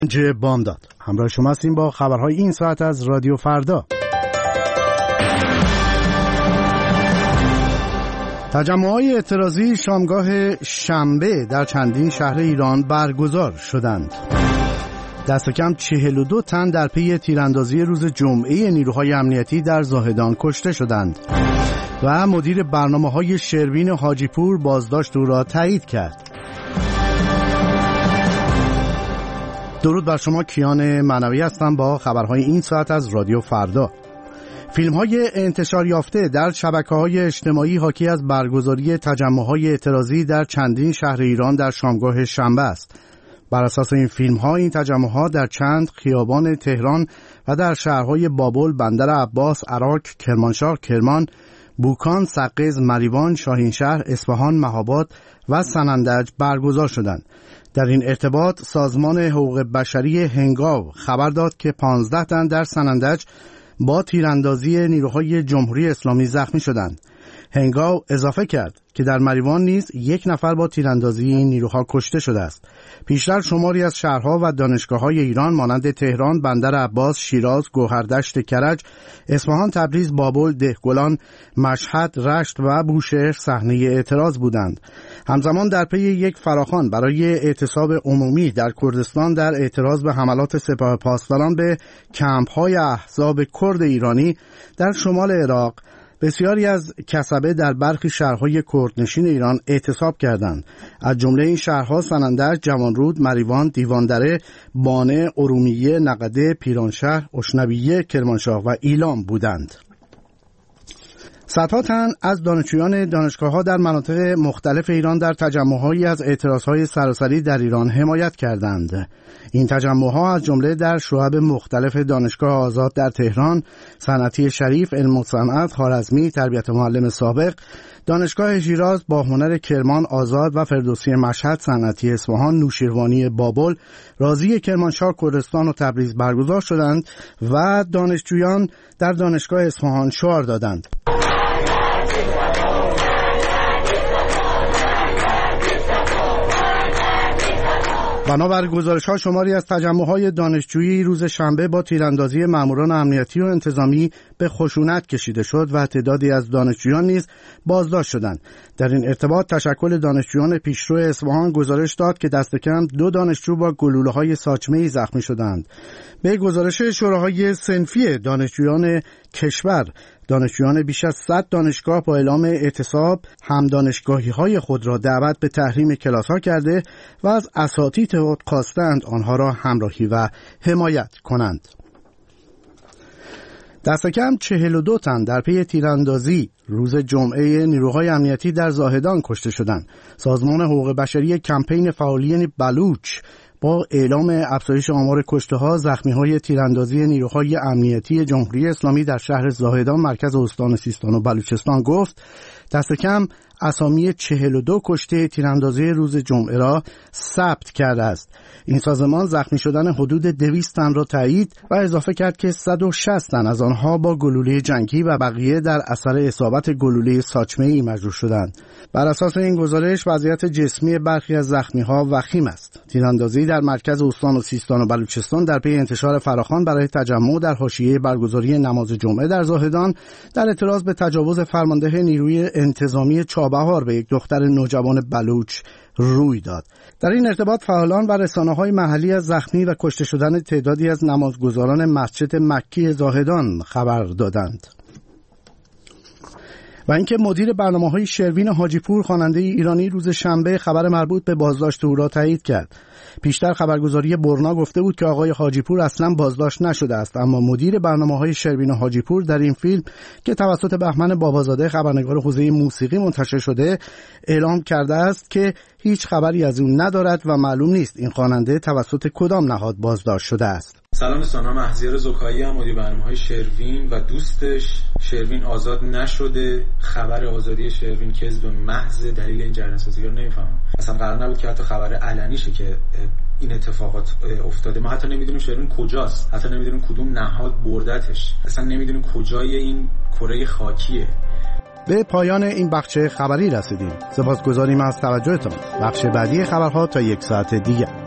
بامداد همراه شما هستیم با خبرهای این ساعت از رادیو فردا. تجمع‌های اعتراضی شامگاه شنبه در چندین شهر ایران برگزار شدند. دست کم 42 تن در پی تیراندازی روز جمعه نیروهای امنیتی در زاهدان کشته شدند و مدیر برنامه‌های شروین حاجیپور بازداشت او را تایید کرد. درود بر شما، کیان معنوی هستم با خبرهای این ساعت از رادیو فردا. فیلم‌های انتشار یافته در شبکه‌های اجتماعی حاکی از برگزاری تجمع‌های اعتراضی در چندین شهر ایران در شامگاه شنبه است. بر اساس این فیلم‌ها این تجمع‌ها در چند خیابان تهران و در شهرهای بابل، بندر عباس، عراق، کرمانشاه، کرمان، بوکان، سقز، مریوان، شاهینشهر، اصفهان، مهاباد و سنندج برگزار شدند. در این ارتباط سازمان حقوق بشری هنگاو خبر داد که 15 تن در سنندج با تیراندازی نیروهای جمهوری اسلامی زخمی شدند. هنگاو اضافه کرد که در مریوان نیز 1 نفر با تیراندازی این نیروها کشته شده است. پیشتر شماری از شهرها و دانشگاه‌های ایران مانند تهران، بندر عباس، شیراز، گوهردشت کرج، اصفهان، تبریز، بابل، دهقلان، مشهد، رشت و بوشهر صحنه اعتراض بودند. همزمان در پی یک فراخوان برای اعتصاب عمومی در کردستان در اعتراض به حملات سپاه پاسداران به کمپ‌های احزاب کرد ایرانی در شمال عراق، بسیاری از کسبه در برخی شهرهای کردنشین ایران اعتصاب کردند. از جمله این شهرها سنندج، جوانرود، مریوان، دیواندره، بانه، ارومیه، نقده، پیرانشهر، اشنویه، کرمانشاه و ایلام بودند. صدها تن از دانشجویان دانشگاه‌ها در مناطق مختلف ایران در تجمع‌هایی از اعتراض‌های سراسری در ایران حمایت کردند. این تجمع‌ها از جمله در شعب مختلف دانشگاه آزاد در تهران، صنعتی شریف، علم و صنعت، خوارزمی، تربیت معلم سابق، دانشگاه شیراز، باهنر کرمان آزاد و فردوسی مشهد، صنعتی اصفهان، نوشیروانی بابل، رازی کرمانشاه، کردستان و تبریز برگزار شدند و دانشجویان در دانشگاه اصفهان شعار دادند. بنابر گزارش‌ها شماری از تجمع‌های دانشجویی روز شنبه با تیراندازی ماموران امنیتی و انتظامی به خشونت کشیده شد و تعدادی از دانشجویان نیز بازداشت شدند. در این ارتباط تشکل دانشجویان پیشرو اصفهان گزارش داد که دست کم 2 دانشجو با گلوله‌های ساچمه‌ای زخمی شدند. به گزارش شوراهای صنفی دانشجویان کشور، دانشجویان بیش از 100 دانشگاه با اعلام اعتصاب هم دانشگاهی‌های خود را دعوت به تحریم کلاس‌ها کرده و از اساتید خود خواستند آنها را همراهی و حمایت کنند. دست کم 42 تن در پی تیراندازی روز جمعه نیروهای امنیتی در زاهدان کشته شدند. سازمان حقوق بشری کمپین فعالین بلوچ با اعلام افزایش آمار کشته‌ها، زخمی‌های تیراندازی نیروهای امنیتی جمهوری اسلامی در شهر زاهدان مرکز استان سیستان و بلوچستان گفت دست کم اسامی 42 کشته تیراندازی روز جمعه را ثبت کرده است. این سازمان زخمی شدن حدود 200 تن را تایید و اضافه کرد که 160 تن از آنها با گلوله جنگی و بقیه در اثر اصابت گلوله ساچمه‌ای مجروح شدند. بر اساس این گزارش وضعیت جسمی برخی از زخمی‌ها وخیم است. تیراندازی در مرکز استان و سیستان و بلوچستان در پی انتشار فراخوان برای تجمع در حاشیه برگزاری نماز جمعه در زاهدان در اعتراض به تجاوز فرمانده نیروی انتظامی چابهار به یک دختر نوجوان بلوچ روی داد. در این ارتباط فعالان و رسانه‌های محلی از زخمی و کشته شدن تعدادی از نمازگزاران مسجد مکی زاهدان خبر دادند. و اینکه مدیر برنامه‌های شروین حاجیپور خواننده ایرانی روز شنبه خبر مربوط به بازداشت او را تایید کرد. پیشتر خبرگزاری برنا گفته بود که آقای حاجیپور اصلا بازداشت نشده است، اما مدیر برنامه‌های شروین حاجیپور در این فیلم که توسط بهمن بابازاده خبرنگار حوزه موسیقی منتشر شده اعلام کرده است که هیچ خبری از او ندارد و معلوم نیست این خواننده توسط کدام نهاد بازداشت شده است. سلام دوستان، من مهزیار زکایی ام، مدیر برنامه‌های شروین و دوستش. شروین آزاد نشده، خبر آزادی شروین کذب محض، دلیل این جریان سازی رو نمیفهمم. اصلا قرار نبود که حتی خبر علنیشه که این اتفاقات افتاده. ما حتی نمیدونیم شروین کجاست، حتی نمیدونیم کدوم نهاد بردتش، اصلا نمیدونیم کجای این کره خاکیه. به پایان این بخش خبری رسیدیم. سپاسگزاریم از توجهتان. بخش بعدی خبرها تا 1 ساعت دیگه.